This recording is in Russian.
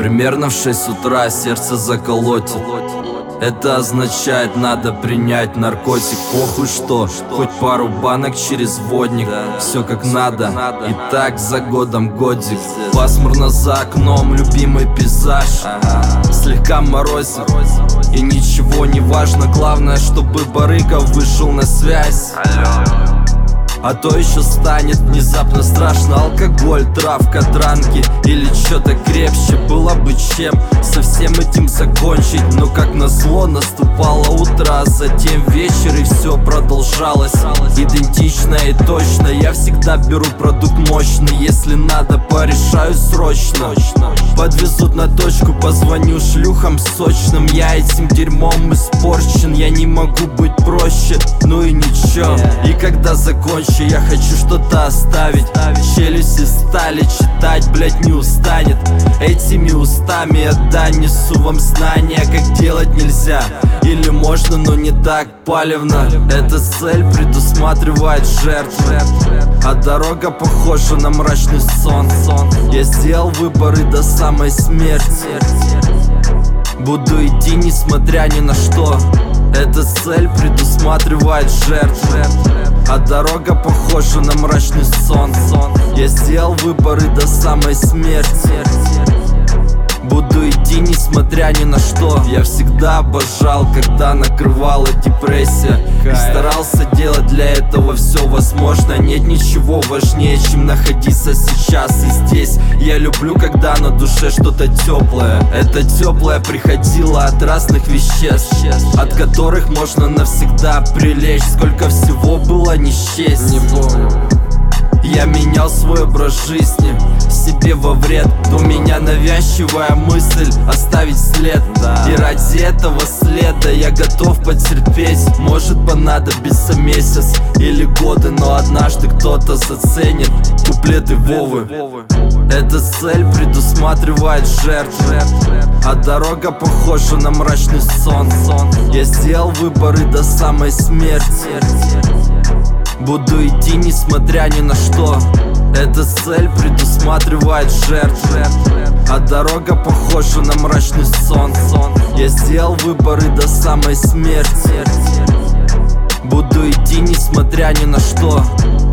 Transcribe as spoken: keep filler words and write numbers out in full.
Примерно в шесть утра сердце заколотит. Это означает, надо принять наркотик. Похуй что, хоть пару банок через водник. Все как надо, и так за годом годик. Пасмурно за окном, любимый пейзаж. Слегка морозит, и ничего не важно. Главное, чтобы барыга вышел на связь. А то еще станет внезапно страшно. Алкоголь, травка, дранки или что-то крепче. Было бы чем со всем этим закончить. Но как назло наступало утро, а затем вечер, и все продолжалось идентично и точно. Я всегда беру продукт мощный, если надо, порешаю срочно. Подвезут на точку, позвоню шлюхам сочным. Я этим дерьмом испорчен, я не могу быть проще. Ну и ничего, и когда закончу, я хочу что-то оставить. Челюсти стали читать, блять, не устанет. Этими устами я да несу вам знания, как делать нельзя. Или можно, но не так палевно. Эта цель предусматривает жертвы, а дорога похожа на мрачный сон. Я сделал выбор и до самой смерти буду идти, несмотря ни на что. Эта цель предусматривает жертвы, а дорога похожа на мрачный сон. Я сделал выбор и до самой смерти буду идти, несмотря ни на что. Я всегда обожал, когда накрывала депрессия, и старался делать для этого все возможное. Нет ничего важнее, чем находиться сейчас и здесь. Я люблю, когда на душе что-то теплое. Это теплое приходило от разных веществ, от которых можно навсегда прилечь. Сколько всего было не счесть. Не помню. Я менял свой образ жизни себе во вред. У меня навязчивая мысль оставить след, да. И ради этого следа я готов потерпеть. Может понадобится месяц или годы, но однажды кто-то заценит куплеты Вовы. Эта цель предусматривает жертвы, а дорога похожа на мрачный сон. Я сделал выбор и до самой смерти буду идти, несмотря ни на что. Эта цель предусматривает жертвы, а дорога похожа на мрачный сон. Я сделал выбор и до самой смерти буду идти, несмотря ни на что.